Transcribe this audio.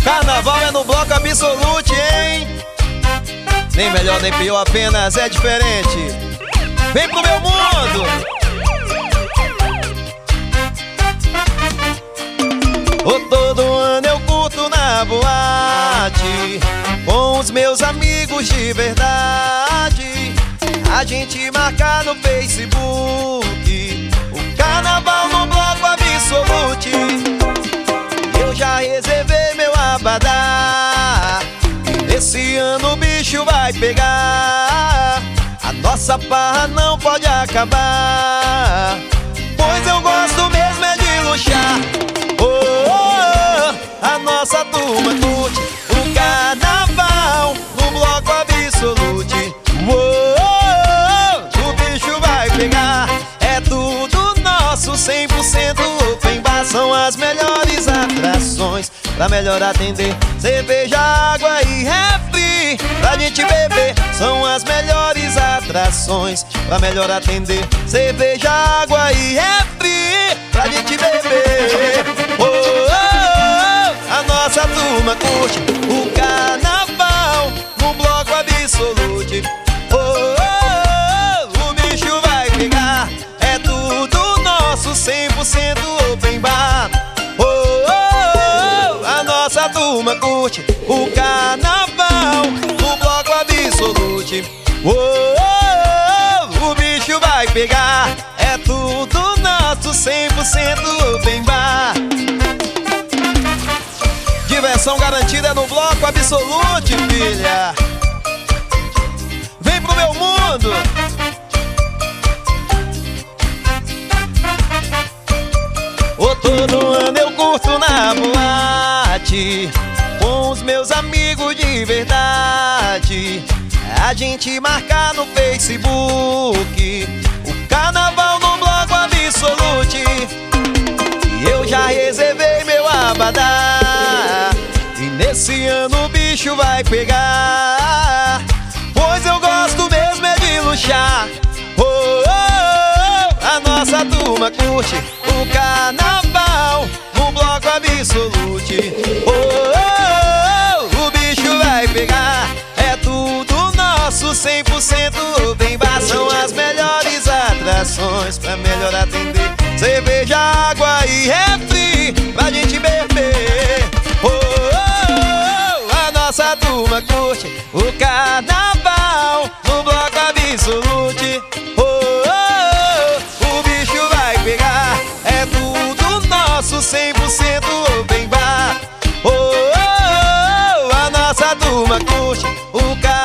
Carnaval é no Bloco Absolute, hein? Nem melhor nem pior, apenas é diferente. Vem pro meu mundo! Todo ano eu curto na boate com os meus amigos de verdade. A gente marca no Facebook o carnaval no Bloco Absolute. Eu já reservei meu abadá e esse ano o bicho vai pegar. A nossa farra não pode acabar, pois eu gosto mesmo é de luxar. A nossa turma curte o carnaval no Bloco Absolute. O bicho vai pegar, é tudo nosso, 100% open bar. São as melhores atrações pra melhor atender. Cerveja, água e refri pra gente beber. São as melhores atrações pra melhor atender. Cerveja, água e refri pra gente beber. A nossa turma curte o carnaval no Bloco Absolute. O bicho vai pegar, é tudo nosso, 100% open bar. A nossa turma curte o carnaval no Bloco Absolute. O bicho vai pegar, é tudo nosso, 100% open bar. Diversão garantida no Bloco Absolute, filha. Vem pro meu mundo. Todo ano eu curto na boate com os meus amigos de verdade. A gente marca no Facebook o carnaval no Bloco Absolute. E eu já reservei meu abadá e nesse ano o bicho vai pegar, pois eu gosto mesmo é de luxar. A nossa turma curte o carnaval no Bloco Absolute. O bicho vai pegar, é tudo nosso, 100% open bar. São as melhores atrações pra melhor atender. Cerveja, água e refri pra gente beber. A nossa turma curte o carnaval no Bloco Absolute. O bicho vai pegar, é tudo nosso, 100% open bar. A nossa turma curte o carnaval.